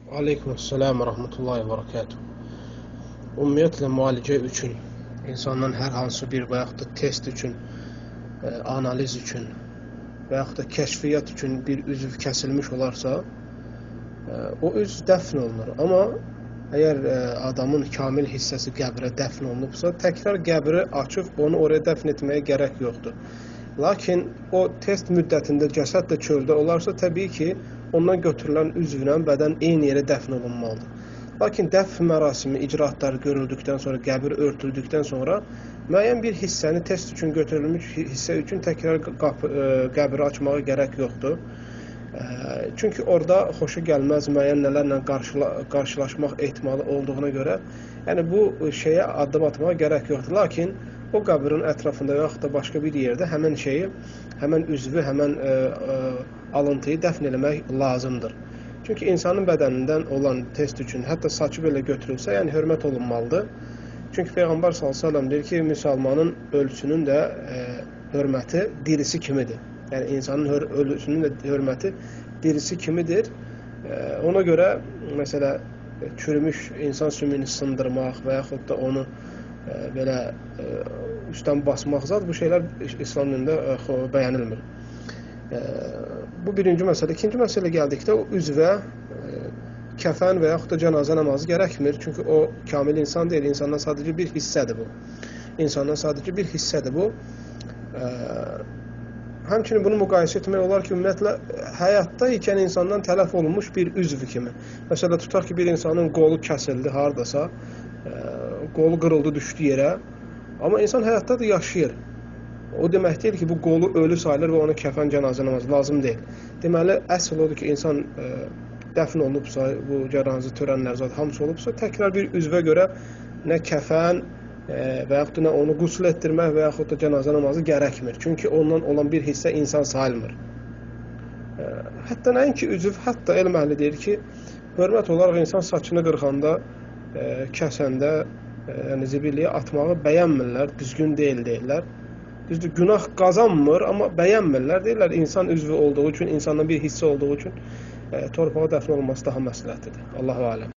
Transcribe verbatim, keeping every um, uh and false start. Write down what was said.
Aleykümselam və rəhmətullahi və bərəkatuhu. Ümumiyyətlə müalicə üçün, insandan hər hansı bir və yaxud da test üçün, e, analiz üçün və yaxud da kəşfiyyat üçün bir üzv kəsilmiş olarsa, e, o üzv dəfn olunur. Amma əgər e, adamın kamil hissəsi qəbrə dəfn olunubsa, təkrar qəbri açıb onu oraya dəfn etməyə gərək yoxdur. Lakin o test müddətində cəsəd də çöldə olarsa, təbii ki, ondan götürülən üzvlə bədən eyni yerə dəfn olunmalıdır. Lakin dəfn mərasimi, icraatları görüldükdən sonra, qəbir örtüldükdən sonra müəyyən bir hissəni test üçün götürülmüş hissə üçün təkrar qapı, ə, qəbri açmağa gərək yoxdur. Ə, çünki orada xoşu gəlməz müəyyən nələrlə qarşıla, qarşılaşmaq ehtimalı olduğuna görə, yəni bu şeyə addım atmağa gərək yoxdur. Lakin o qəbrin ətrafında və yaxud da başqa bir yerdə həmən şeyi, həmən üzvü, həmən ə, ə, alıntıyı dəfn eləmək lazımdır. Çünki insanın bədənindən olan test üçün, hətta saçı belə götürülsə, yəni hörmət olunmalıdır. Çünki Peyğəmbər sallallahu əleyhi və səlləm deyir ki, müsəlmanın ölüsünün də ə, hörməti dirisi kimidir. Yəni insanın hör ölüsünün də hörməti dirisi kimidir. Ə, ona görə, məsələ, çürümüş insan sümüyünü sındırmaq və yaxud da onu ə, belə ə, üstdən basmaq zat, bu şeylər İslam dinində ə, bəyənilmir. Ə, bu birinci məsələ. İkinci məsələ gəldikdə o üzvə ə, kəfən və yaxud da cənazə namazı gərəkmir. Çünki o kamil insan deyil, insandan sadəcə bir hissədir bu. İnsandan sadəcə bir hissədir bu. Ə, həmçinin bunu müqayisə etmək olar ki, ümumiyyətlə, həyatda ikən insandan tələf olunmuş bir üzv kimi. Məsələ, tutaq ki, bir insanın qolu kəsildi haradasa, ə, qolu qırıldı, düşdü yerə, amma insan həyatda da yaşayır. O demək deyil ki, bu qolu ölü sayılır və ona kəfən cənazə namazı lazım deyil. Deməli, əsl odur ki, insan ə, dəfn olunubsa, bu cənazə törənlər zat hamısı olubsa, təkrar bir üzvə görə nə kəfən ə, və yaxud da nə onu qusl etdirmək və yaxud da cənazə namazı gərəkmir. Çünki ondan olan bir hissə insan sayılmır. Ə, hətta nəinki üzv, hətta elm əhli deyir ki, hörmət olaraq insan saçını qırxanda, ə, kəsəndə, ə, yəni zibilliyə atmağı bəyənmirlər, düzgün deyil deyirlər. Düzdür, günah qazanmır, amma bəyənmirlər. Deyirlər, insan üzvü olduğu üçün, insandan bir hissə olduğu üçün e, torpağa dəfn olması daha məsləhətlidir. Allahu aləm.